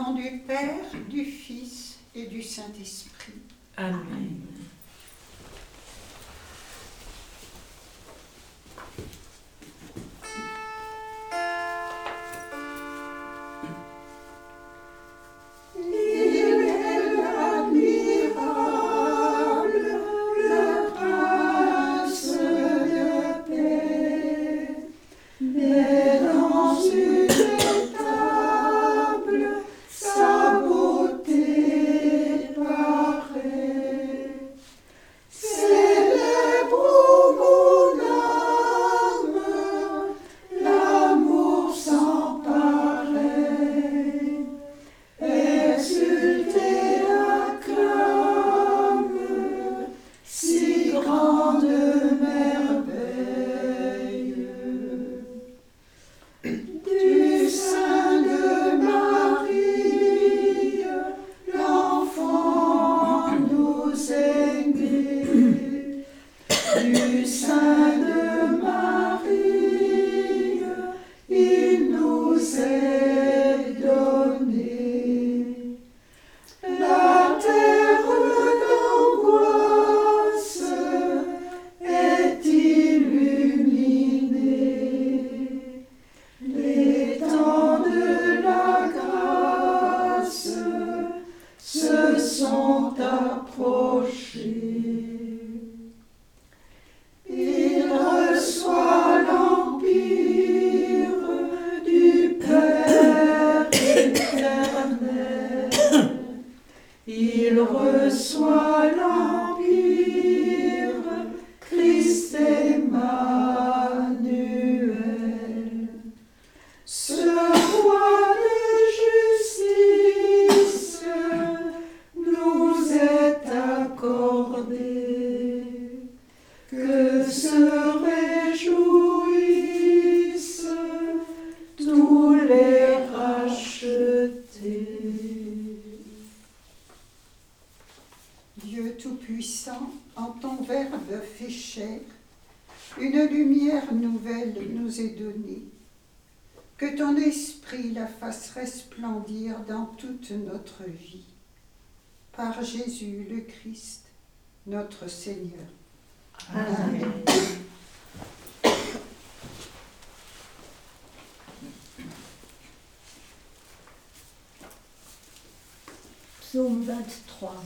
nom du Père, du Fils et du Saint-Esprit. Amen. Dieu Tout-Puissant, en ton Verbe fait chair, une lumière nouvelle nous est donnée. Que ton esprit la fasse resplendir dans toute notre vie. Par Jésus le Christ, notre Seigneur. Amen. Psaume 23.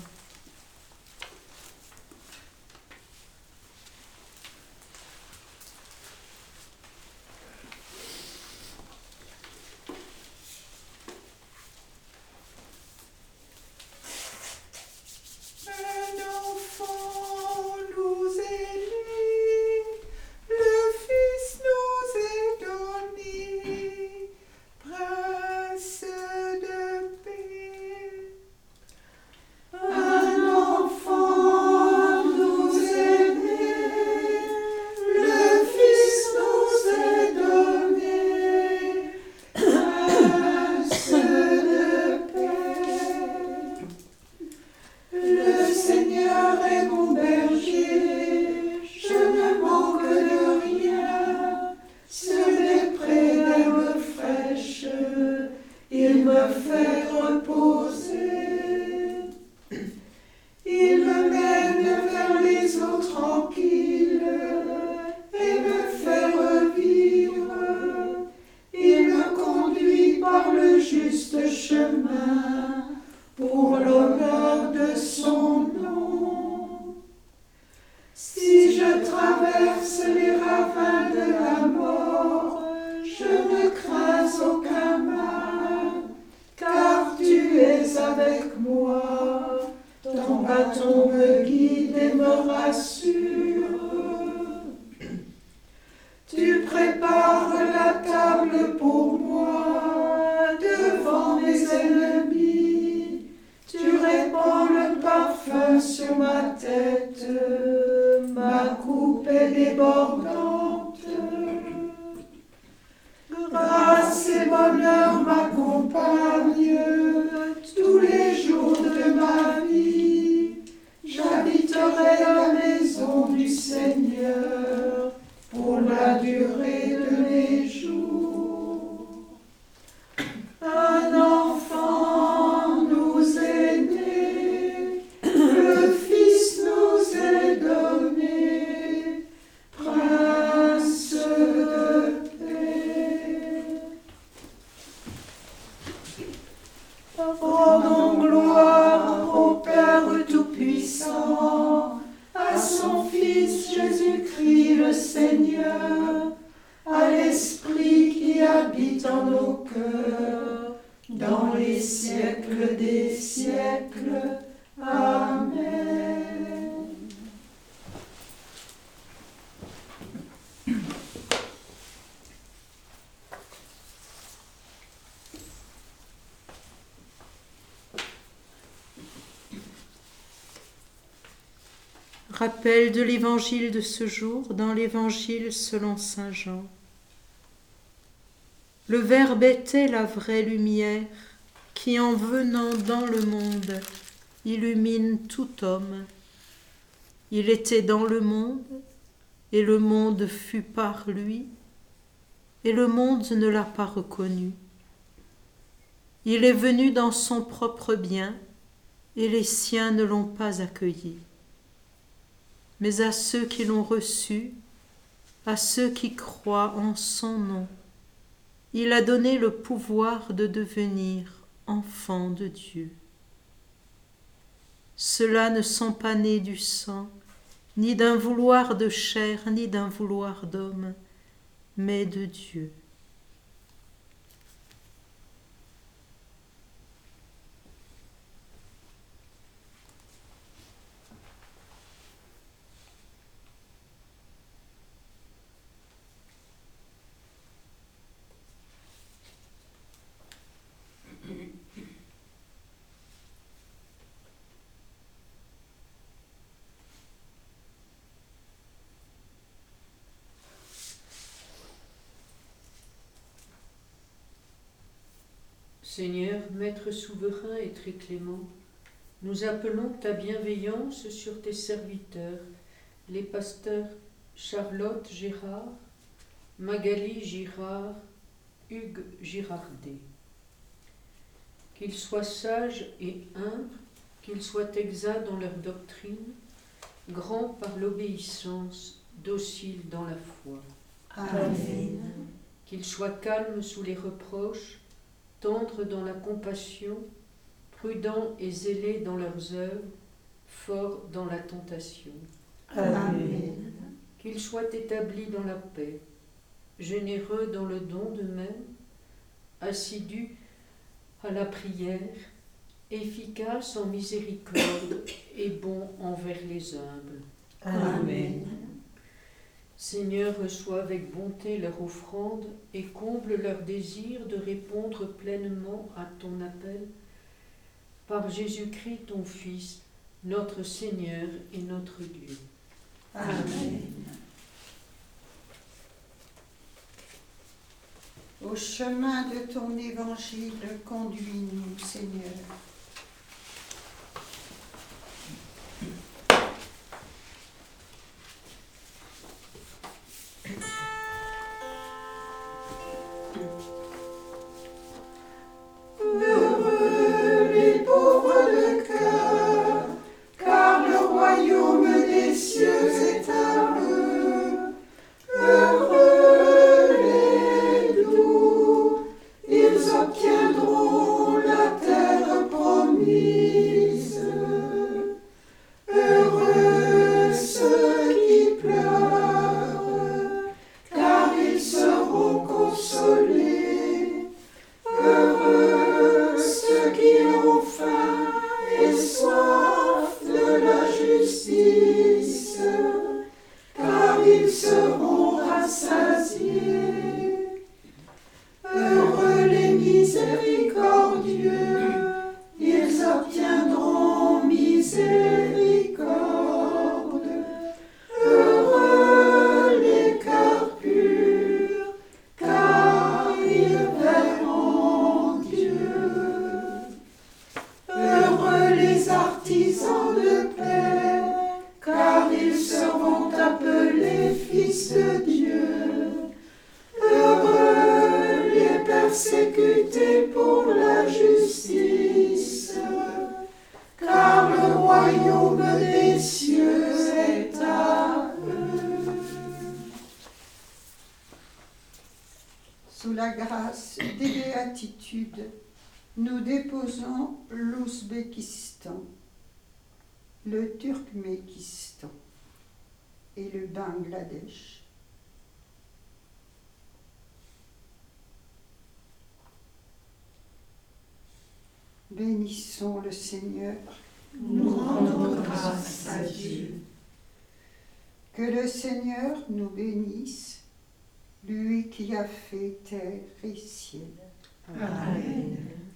Un enfant des siècles. Amen. Rappel de l'évangile de ce jour dans l'évangile selon saint Jean. Le Verbe était la vraie lumière qui, en venant dans le monde, illumine tout homme. Il était dans le monde, et le monde fut par lui, et le monde ne l'a pas reconnu. Il est venu dans son propre bien, et les siens ne l'ont pas accueilli. Mais à ceux qui l'ont reçu, à ceux qui croient en son nom, il a donné le pouvoir de devenir enfants de Dieu. Ceux-là ne sont pas nés du sang, ni d'un vouloir de chair, ni d'un vouloir d'homme, mais de Dieu. Seigneur, Maître souverain et très clément, nous appelons ta bienveillance sur tes serviteurs, les pasteurs Charlotte Gérard, Magali Girard, Hugues Girardet. Qu'ils soient sages et humbles, qu'ils soient exacts dans leur doctrine, grands par l'obéissance, dociles dans la foi. Amen. Qu'ils soient calmes sous les reproches, tendres dans la compassion, prudents et zélés dans leurs œuvres, forts dans la tentation. Amen. Qu'ils soient établis dans la paix, généreux dans le don d'eux-mêmes, assidus à la prière, efficaces en miséricorde et bons envers les humbles. Amen. Seigneur, reçois avec bonté leur offrande et comble leur désir de répondre pleinement à ton appel. Par Jésus-Christ, ton Fils, notre Seigneur et notre Dieu. Amen. Au chemin de ton évangile, conduis-nous, Seigneur. Heureux les pauvres de cœur, car le royaume des cieux est à eux. Heureux les doux, ils obtiendront la terre promise. Heureux ceux qui pleurent, car ils seront consolés. Heureux ceux qui ont faim et soif de la justice, car ils seront rassasiés. Heureux les miséricordieux, ils obtiendront miséricorde. Heureux les cœurs purs, car ils verront Dieu. Heureux les artisans de paix, car ils seront appelés fils de Dieu. Heureux les persécutés pour la justice, car le royaume des cieux est à eux. Sous la grâce des béatitudes, nous déposons l'Ouzbékistan, le Turkménistan et le Bangladesh. Bénissons le Seigneur. Nous rendons grâce à Dieu. Que le Seigneur nous bénisse, lui qui a fait terre et ciel. Amen.